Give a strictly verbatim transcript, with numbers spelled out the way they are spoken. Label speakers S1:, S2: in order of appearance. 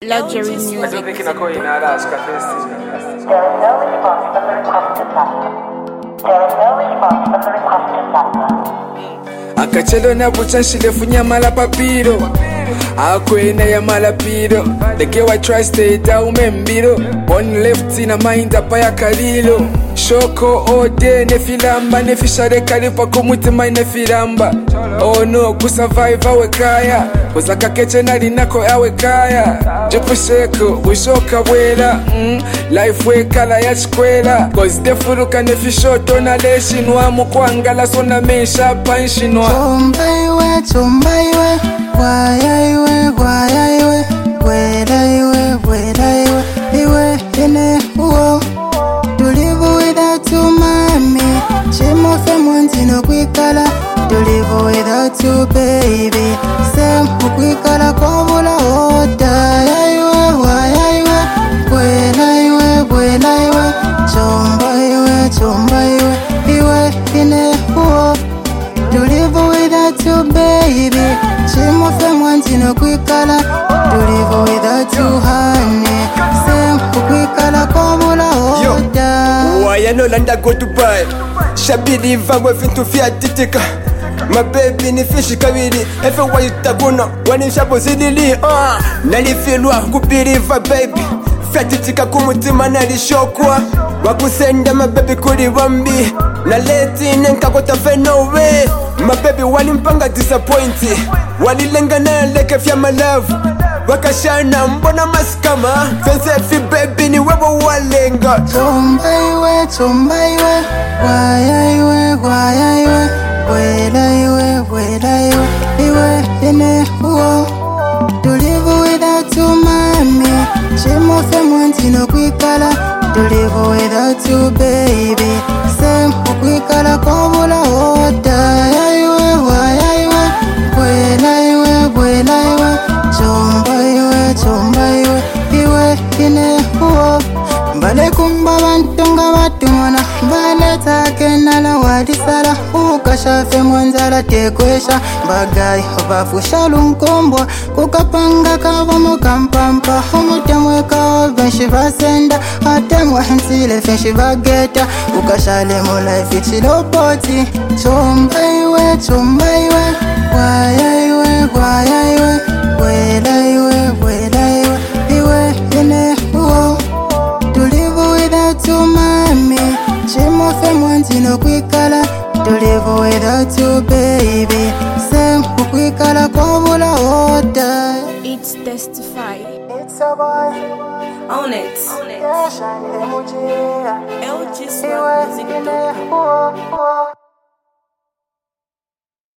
S1: Luxury music.
S2: I don't think in a coin in Alaska.
S3: There is no response from the requested number. There is no response from the requested number.
S2: Akachelo na buchanshile funya mala papiro akwena ya malapiro dekewa tri-state au membiro one left in a mind apa ya kalilo shoko ode nefilamba nefishare kalipa kumutima nefilamba oh no kusurvive awe kaya kuzaka keche nali nako awe kaya jepusheko wishoka bwela mm, life we kala ya chikwela cause defuruka nefishoto na leshinwa mukwangala sona mesha panshinwa
S4: Chombaiwe, chombaiwe, guayaiwe, guayaiwe, guelaiwe, guelaiwe, iwe, ine, uo. Tulivu without you, mami. Chimofe mwanzino kwikala. Tulivu without you, baby. Sem kwikala kwa vula ota. Yaiwe, guayaiwe, guelaiwe, guelaiwe, chombaiwe, chombaiwe, iwe, ine, uo. To live without you, baby. Chimofe mwanzino kwikala. To live without you, honey. Same kwikala kwa mula oda.
S5: Why I no landa go Dubai. Shabiri vangwe fintu fia titika. My baby ni fishi kabiri. Efe wa yutaguna wani shapo zidili. uh. Nalifilwa kupiriva baby. Fiatitika kumutima nalishokwa. Wakusenda my baby kuri wambi. Na leti nenka kota fe no way. My baby wali mpanga disappointed. Wali lenga na leke fya my love. Wakashana mbona maskama. Fense fi baby ni webo walenga.
S4: Chombaiwe, chombaiwe, guayaiwe, guayaiwe, guelaiwe, guelaiwe, iwe, ine, uo. To live without you, mami. Chimofe mwanzino kwikala. To live without you, baby. Same kwikala kwa vula ota. Yaiwe, guayaiwe, guelaiwe, guelaiwe, chombaiwe, chombaiwe, iwe, ine, uo. Mbale kumba bantunga batumona. Mbale take nala wadisala. Ukashafe mwanzala tekwesha. Bagay bafusha lunkombwa. Kukapanga kava mukampampa. Umutemwe kao benshi basenda. Atemwa hensile fenshi bageta. Ukashale mulaifi chilopoti. Chombaiwe, chombaiwe, guayaiwe, guayaiwe, guelaiwe, guelaiwe, iwe, ine, uo. To live without you, mami. Chimofe mwanzino kwikala. To live without you, baby. Same kwikala kwa vula oda.
S1: It's testified.
S4: It's a boy.
S1: Own it.
S4: Yeah, shine emoji.
S1: L G
S4: Iwe, ine, uo, uo.